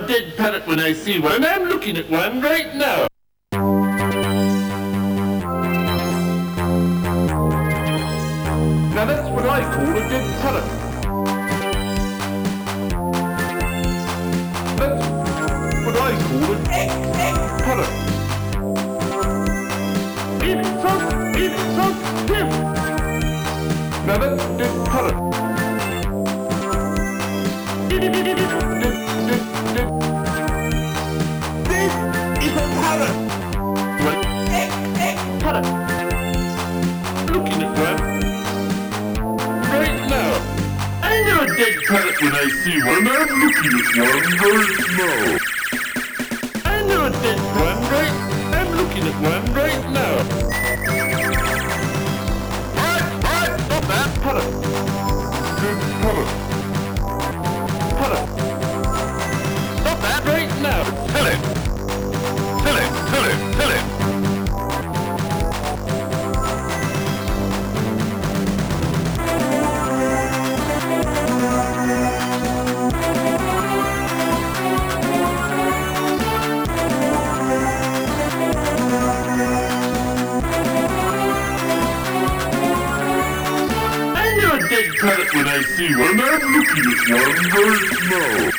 a dead parrot when I see one. I'm looking at one right now. Now that's what I call a dead parrot. That's what I call a dead parrot. It's a dead. Now that's a dead parrot. This is a parrot. What? Parrot. Looking at one right now. I know a dead parrot when I see one. I'm looking at one right now. I know a dead one right. I'm looking at one right now. Alright, stop that. Parrot. Dead parrot. Parrot. Stop that right now. Kill it. Kill it. Kill it. Kill it. I know a dead parrot when I see one. I'm looking at one right now.